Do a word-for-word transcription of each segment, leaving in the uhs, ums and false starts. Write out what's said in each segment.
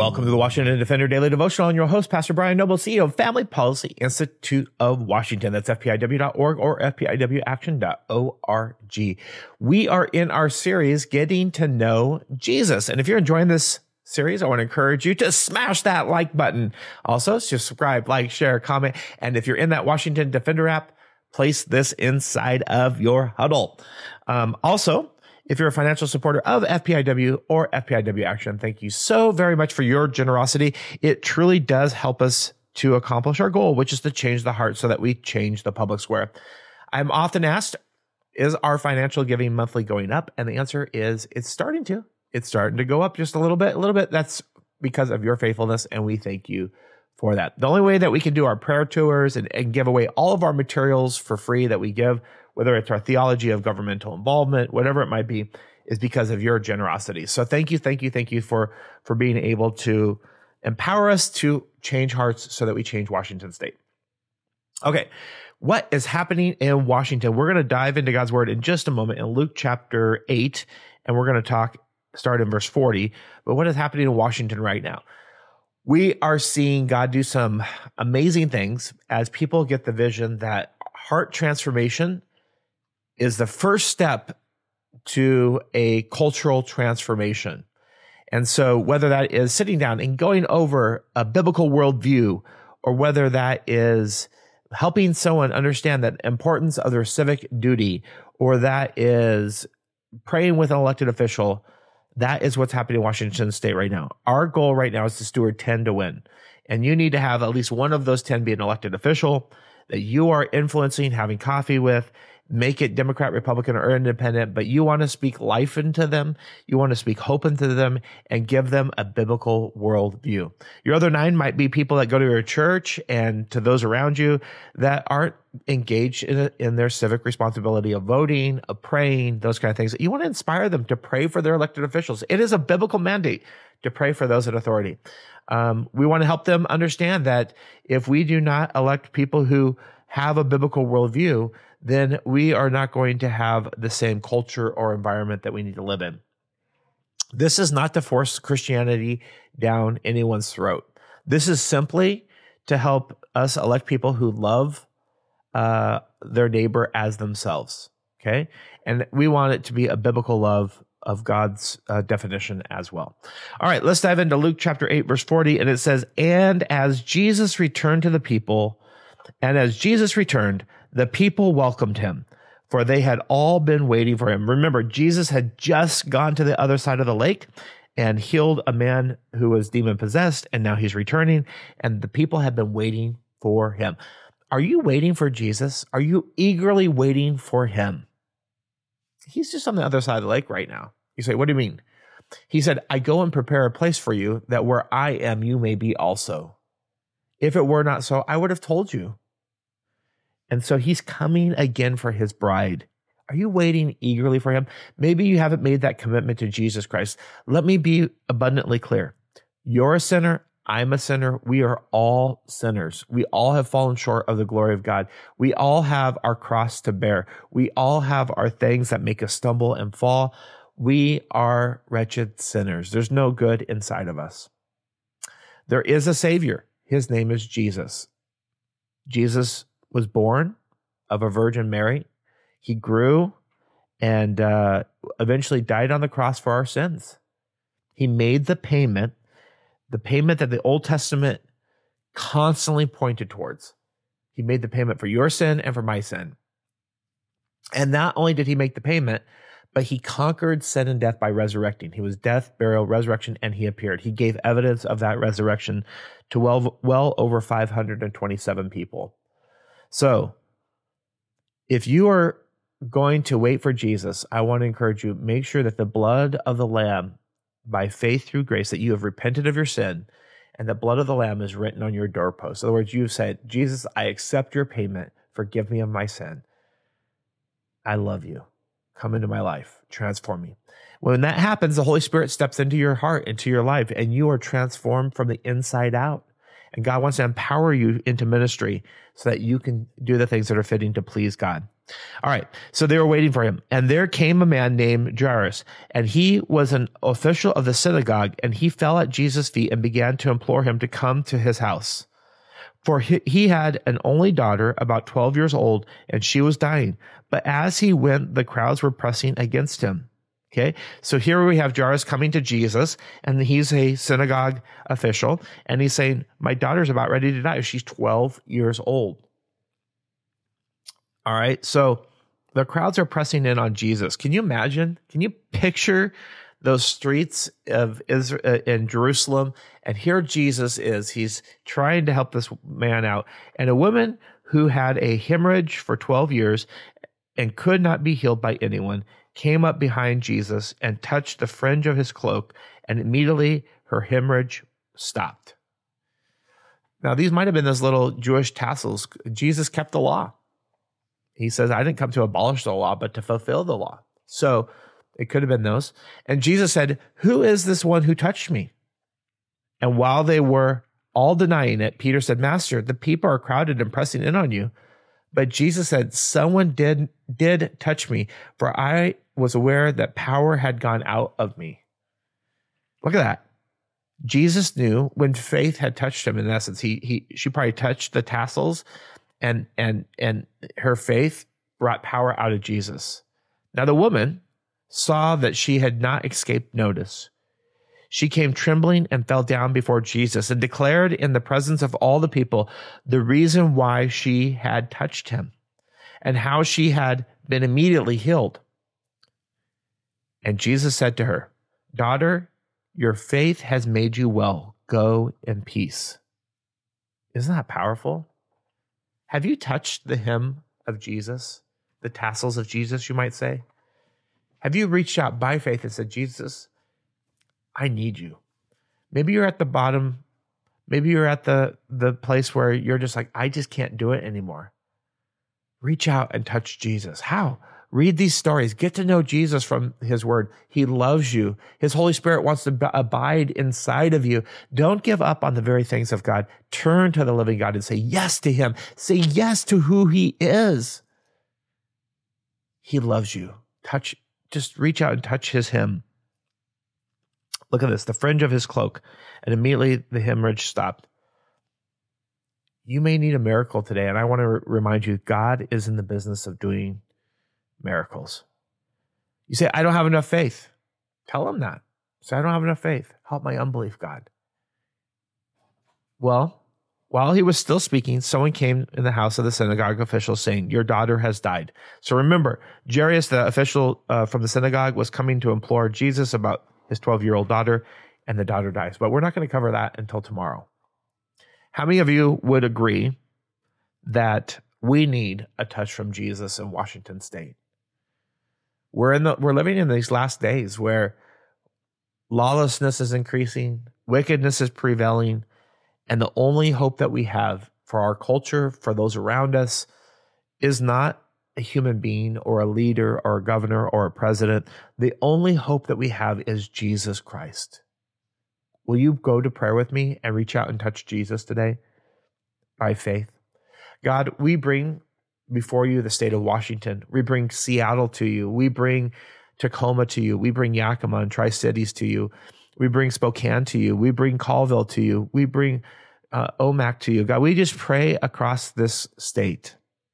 Welcome to the Washington Defender Daily Devotional. I'm your host, Pastor Brian Noble, C E O of Family Policy Institute of Washington. That's F P I W dot org or F P I W action dot org. We are in our series, Getting to Know Jesus. And if you're enjoying this series, I want to encourage you to smash that like button. Also, subscribe, like, share, comment. And if you're in that Washington Defender app, place this inside of your huddle. Um, also, if you're a financial supporter of F P I W or F P I W Action, thank you so very much for your generosity. It truly does help us to accomplish our goal, which is to change the heart so that we change the public square. I'm often asked, is our financial giving monthly going up? And the answer is it's starting to. It's starting to go up just a little bit, a little bit. That's because of your faithfulness, and we thank you for that. The only way that we can do our prayer tours and, and give away all of our materials for free that we give, whether it's our theology of governmental involvement, whatever it might be, is because of your generosity. So thank you, thank you, thank you for, for being able to empower us to change hearts so that we change Washington State. Okay, what is happening in Washington? We're going to dive into God's word in just a moment in Luke chapter eight, and we're going to talk, start in verse forty. But what is happening in Washington right now? We are seeing God do some amazing things as people get the vision that heart transformation is the first step to a cultural transformation. And so whether that is sitting down and going over a biblical worldview, or whether that is helping someone understand the importance of their civic duty, or that is praying with an elected official, that is what's happening in Washington State right now. Our goal right now is to steward ten to win. And you need to have at least one of those ten be an elected official that you are influencing, having coffee with. Make it Democrat, Republican, or independent, but you want to speak life into them. You want to speak hope into them and give them a biblical worldview. Your other nine might be people that go to your church and to those around you that aren't engaged in, a, in their civic responsibility of voting, of praying, those kind of things. You want to inspire them to pray for their elected officials. It is a biblical mandate to pray for those in authority. Um, we want to help them understand that if we do not elect people who have a biblical worldview, then we are not going to have the same culture or environment that we need to live in. This is not to force Christianity down anyone's throat. This is simply to help us elect people who love uh, their neighbor as themselves, okay? And we want it to be a biblical love of God's uh, definition as well. All right, let's dive into Luke chapter eight, verse forty, and it says, "And as Jesus returned to the people, and as Jesus returned, the people welcomed him, for they had all been waiting for him." Remember, Jesus had just gone to the other side of the lake and healed a man who was demon-possessed, and now he's returning, and the people had been waiting for him. Are you waiting for Jesus? Are you eagerly waiting for him? He's just on the other side of the lake right now. You say, what do you mean? He said, "I go and prepare a place for you, that where I am, you may be also. If it were not so, I would have told you." And so he's coming again for his bride. Are you waiting eagerly for him? Maybe you haven't made that commitment to Jesus Christ. Let me be abundantly clear. You're a sinner. I'm a sinner. We are all sinners. We all have fallen short of the glory of God. We all have our cross to bear. We all have our things that make us stumble and fall. We are wretched sinners. There's no good inside of us. There is a Savior. His name is Jesus. Jesus was born of a Virgin Mary. He grew and uh, eventually died on the cross for our sins. He made the payment, the payment that the Old Testament constantly pointed towards. He made the payment for your sin and for my sin. And not only did he make the payment, but he conquered sin and death by resurrecting. He was death, burial, resurrection, and he appeared. He gave evidence of that resurrection to well, well over five hundred twenty-seven people. So if you are going to wait for Jesus, I want to encourage you, make sure that the blood of the Lamb, by faith through grace, that you have repented of your sin, and the blood of the Lamb is written on your doorpost. In other words, you've said, Jesus, I accept your payment. Forgive me of my sin. I love you. Come into my life. Transform me. When that happens, the Holy Spirit steps into your heart, into your life, and you are transformed from the inside out. And God wants to empower you into ministry so that you can do the things that are fitting to please God. All right. So they were waiting for him. And there came a man named Jairus, and he was an official of the synagogue, and he fell at Jesus' feet and began to implore him to come to his house. For he, he had an only daughter, about twelve years old, and she was dying. But as he went, the crowds were pressing against him. Okay. So here we have Jairus coming to Jesus, and he's a synagogue official, and he's saying, my daughter's about ready to die. She's twelve years old. All right. So the crowds are pressing in on Jesus. Can you imagine? Can you picture those streets of Israel in Jerusalem? And here Jesus is. He's trying to help this man out. And a woman who had a hemorrhage for twelve years and could not be healed by anyone came up behind Jesus and touched the fringe of his cloak, and immediately her hemorrhage stopped. Now, these might have been those little Jewish tassels. Jesus kept the law. He says, I didn't come to abolish the law, but to fulfill the law. So it could have been those. And Jesus said, who is this one who touched me? And while they were all denying it, Peter said, Master, the people are crowded and pressing in on you. But Jesus said, someone did, did touch me, for I was aware that power had gone out of me. Look at that. Jesus knew when faith had touched him. In essence, he, he, she probably touched the tassels, and, and, and her faith brought power out of Jesus. Now the woman saw that she had not escaped notice. She came trembling and fell down before Jesus and declared in the presence of all the people the reason why she had touched him and how she had been immediately healed. And Jesus said to her, daughter, your faith has made you well. Go in peace. Isn't that powerful? Have you touched the hem of Jesus, the tassels of Jesus, you might say? Have you reached out by faith and said, Jesus, I need you? Maybe you're at the bottom. Maybe you're at the, the place where you're just like, I just can't do it anymore. Reach out and touch Jesus. How? Read these stories. Get to know Jesus from his word. He loves you. His Holy Spirit wants to b- abide inside of you. Don't give up on the very things of God. Turn to the living God and say yes to him. Say yes to who he is. He loves you. Touch, just reach out and touch his hem. Look at this, the fringe of his cloak, and immediately the hemorrhage stopped. You may need a miracle today, and I want to r- remind you, God is in the business of doing miracles. You say, I don't have enough faith. Tell him that. Say, I don't have enough faith. Help my unbelief, God. Well, while he was still speaking, someone came in the house of the synagogue official saying, your daughter has died. So remember, Jairus, the official uh, from the synagogue, was coming to implore Jesus about his twelve-year-old daughter, and the daughter dies. But we're not going to cover that until tomorrow. How many of you would agree that we need a touch from Jesus in Washington State? We're in the we're living in these last days where lawlessness is increasing, wickedness is prevailing, and the only hope that we have for our culture, for those around us, is not a human being or a leader or a governor or a president. The only hope that we have is Jesus Christ. Will you go to prayer with me and reach out and touch Jesus today by faith? God, we bring before you the state of Washington. We bring Seattle to you. We bring Tacoma to you. We bring Yakima and Tri-Cities to you. We bring Spokane to you. We bring Colville to you. We bring uh, Omak to you. God, we just pray across this state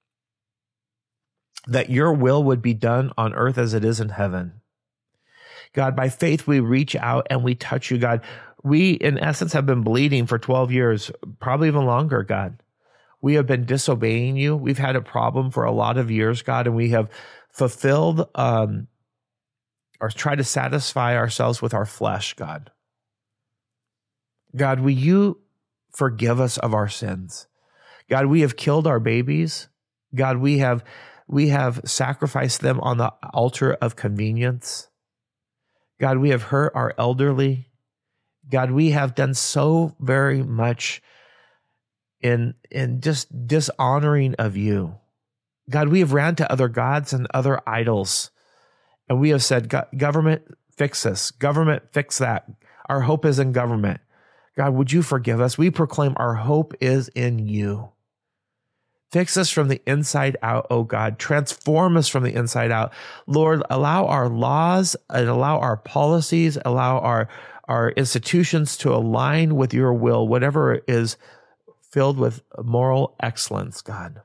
that your will would be done on earth as it is in heaven. God, by faith, we reach out and we touch you, God. We, in essence, have been bleeding for twelve years, probably even longer, God. We have been disobeying you. We've had a problem for a lot of years, God, and we have fulfilled um, or tried to satisfy ourselves with our flesh, God. God, will you forgive us of our sins? God, we have killed our babies. God, we have We have sacrificed them on the altar of convenience. God, we have hurt our elderly. God, we have done so very much in, in just dishonoring of you. God, we have ran to other gods and other idols. And we have said, government, fix this. Government, fix that. Our hope is in government. God, would you forgive us? We proclaim our hope is in you. Fix us from the inside out, oh God. Transform us from the inside out. Lord, allow our laws and allow our policies, allow our, our institutions to align with your will, whatever is filled with moral excellence, God.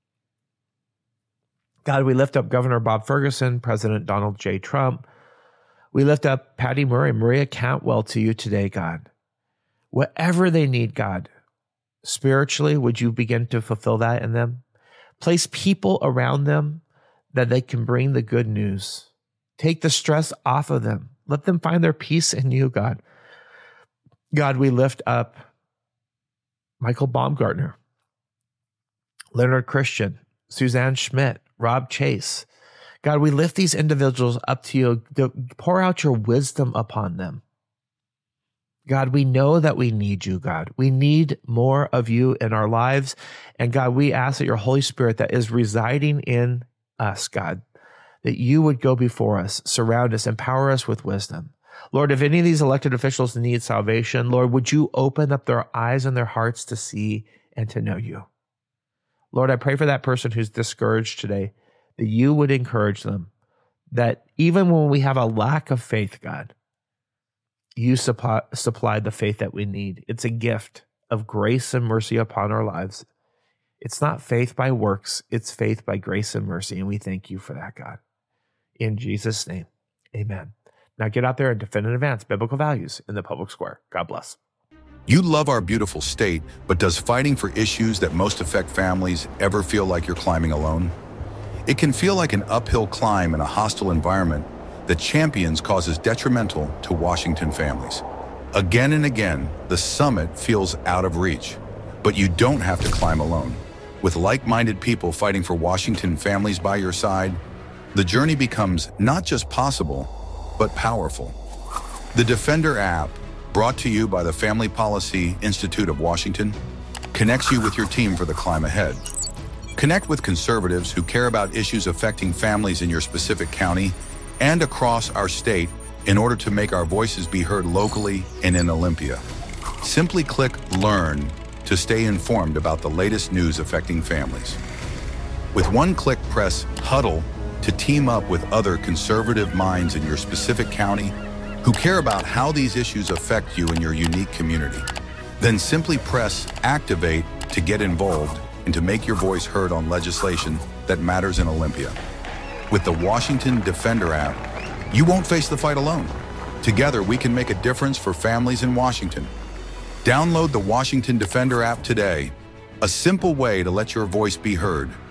God, we lift up Governor Bob Ferguson, President Donald J. Trump. We lift up Patty Murray, Maria Cantwell to you today, God. Whatever they need, God, spiritually, would you begin to fulfill that in them? Place people around them that they can bring the good news. Take the stress off of them. Let them find their peace in you, God. God, we lift up Michael Baumgartner, Leonard Christian, Suzanne Schmidt, Rob Chase. God, we lift these individuals up to you to pour out your wisdom upon them. God, we know that we need you, God. We need more of you in our lives. And God, we ask that your Holy Spirit that is residing in us, God, that you would go before us, surround us, empower us with wisdom. Lord, if any of these elected officials need salvation, Lord, would you open up their eyes and their hearts to see and to know you? Lord, I pray for that person who's discouraged today, that you would encourage them, that even when we have a lack of faith, God, you supply, supply the faith that we need. It's a gift of grace and mercy upon our lives. It's not faith by works. It's faith by grace and mercy. And we thank you for that, God. In Jesus' name, amen. Now get out there and defend and advance biblical values in the public square. God bless. You love our beautiful state, but does fighting for issues that most affect families ever feel like you're climbing alone? It can feel like an uphill climb in a hostile environment that champions causes detrimental to Washington families. Again and again, the summit feels out of reach, but you don't have to climb alone. With like-minded people fighting for Washington families by your side, the journey becomes not just possible, but powerful. The Defender app, brought to you by the Family Policy Institute of Washington, connects you with your team for the climb ahead. Connect with conservatives who care about issues affecting families in your specific county and across our state in order to make our voices be heard locally and in Olympia. Simply click Learn to stay informed about the latest news affecting families. With one click, press Huddle to team up with other conservative minds in your specific county who care about how these issues affect you in your unique community. Then simply press Activate to get involved and to make your voice heard on legislation that matters in Olympia. With the Washington Defender app, you won't face the fight alone. Together, we can make a difference for families in Washington. Download the Washington Defender app today, a simple way to let your voice be heard.